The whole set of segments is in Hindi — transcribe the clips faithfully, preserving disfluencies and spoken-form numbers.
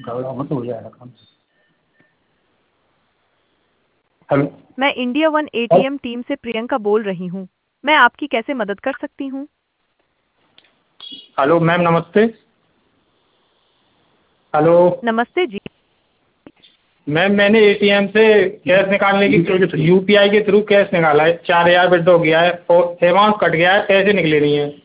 मत हो जाएगा काम। हेलो, मैं इंडिया वन एटीएम टीम से प्रियंका बोल रही हूँ। मैं आपकी कैसे मदद कर सकती हूँ? हेलो मैम नमस्ते। हेलो नमस्ते जी। मैम, मैंने एटीएम से कैश निकालने की यूपीआई के थ्रू कैश निकाला है, चार हज़ार विड्रॉ किया है और अमाउंट कट गया है, पैसे निकले नहीं हैं।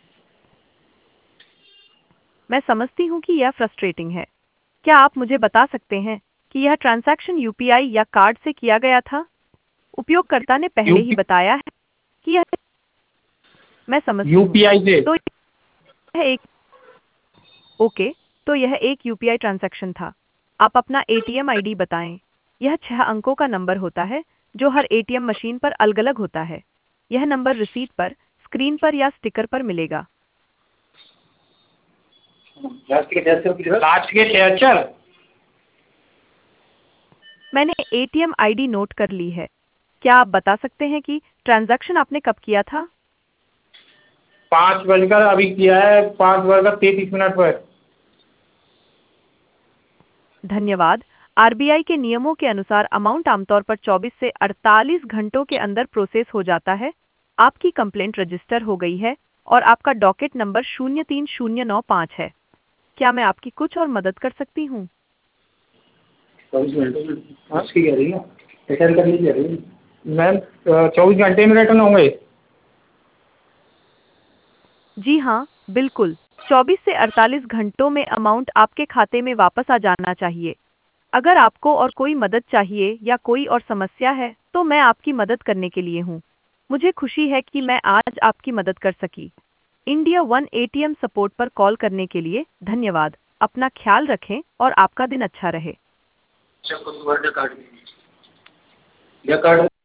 मैं समझती हूँ कि यह फ्रस्ट्रेटिंग है। क्या आप मुझे बता सकते हैं कि यह ट्रांजैक्शन यूपीआई या कार्ड से किया गया था? उपयोगकर्ता ने पहले ही यूपी बताया है कि यह। मैं समझती हूँ। यूपीआई से। तो यह एक ओके, तो यह एक यूपीआई ट्रांजैक्शन था। आप अपना एटीएम आईडी बताएं। यह छह अंकों का नंबर होता है जो हर एटीएम मशीन पर अलग-अलग होता है। यह नंबर रिसीट पर, स्क्रीन पर या स्टिकर पर मिलेगा। लास्ट के लास्ट के छिहत्तर। मैंने एटीएम आईडी नोट कर ली है। क्या आप बता सकते हैं कि ट्रांजैक्शन आपने कब किया था? पाँच बजकर अभी किया है, पाँच बजकर तैंतीस मिनट पर। धन्यवाद। आरबीआई के नियमों के अनुसार अमाउंट आमतौर पर चौबीस से अड़तालीस घंटों के अंदर प्रोसेस हो जाता है। आपकी कंप्लेंट रजिस्टर हो गई है और आपका डॉकेट नंबर शून्य तीन शून्य नौ पाँच है। क्या मैं आपकी कुछ और मदद कर सकती हूँ? चौबीस घंटे में आज की कह रही है, रिटर्न करने की कह रही है मैम। चौबीस घंटे में रिटर्न होंगे। जी हाँ, बिल्कुल। चौबीस से अड़तालीस घंटों में अमाउंट आपके खाते में वापस आ जाना चाहिए। अगर आपको और कोई मदद चाहिए या कोई और समस्या है, तो मैं आपकी मदद करने के लिए हूँ। मुझे खुशी है कि मैं आज आपकी मदद कर सकी। इंडिया वन एटीएम सपोर्ट पर कॉल करने के लिए धन्यवाद। अपना ख्याल रखें और आपका दिन अच्छा रहे। अच्छा, कोई वर्ड कार्ड या कार्ड